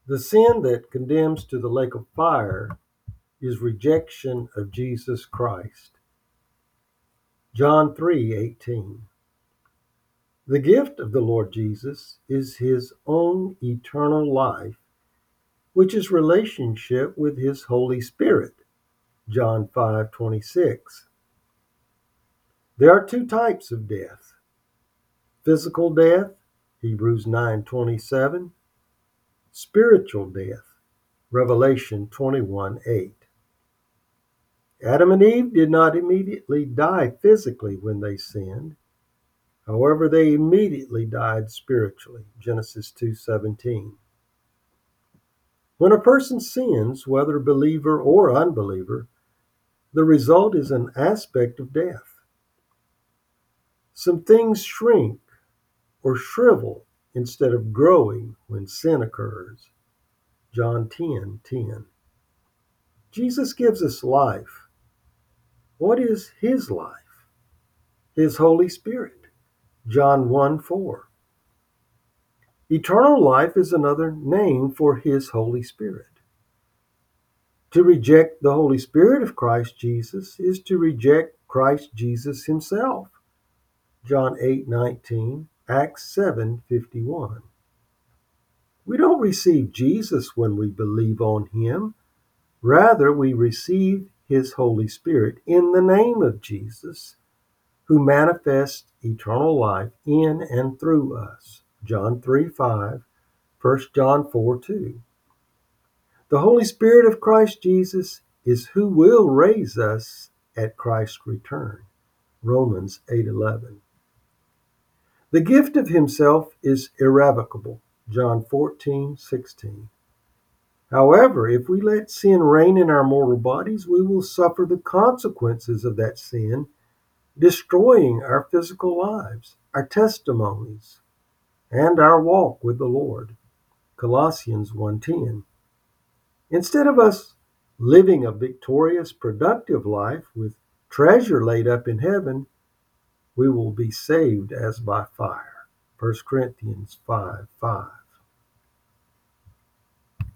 The sin that condemns to the lake of fire is rejection of Jesus Christ. John 3:18. The gift of the Lord Jesus is his own eternal life, which is relationship with his Holy Spirit. John 5:26. There are two types of death. Physical death, Hebrews 9:27, spiritual death, Revelation 21:8. Adam and Eve did not immediately die physically when they sinned. However, they immediately died spiritually. Genesis 2:17. When a person sins, whether believer or unbeliever, the result is an aspect of death. Some things shrink or shrivel instead of growing when sin occurs. John 10:10. Jesus gives us life. What is his life? His Holy Spirit. John 1:4. Eternal life is another name for his Holy Spirit. To reject the Holy Spirit of Christ Jesus is to reject Christ Jesus himself. John 8:19, Acts 7:51. We don't receive Jesus when we believe on him. Rather, we receive his Holy Spirit in the name of Jesus, who manifests eternal life in and through us. John 3:5, 1 John 4:2. The Holy Spirit of Christ Jesus is who will raise us at Christ's return. Romans 8:11. The gift of himself is irrevocable. John 14:16. However, if we let sin reign in our mortal bodies, we will suffer the consequences of that sin, destroying our physical lives, our testimonies, and our walk with the Lord. Colossians 1:10. Instead of us living a victorious, productive life with treasure laid up in heaven, we will be saved as by fire. 1 Corinthians 5:5.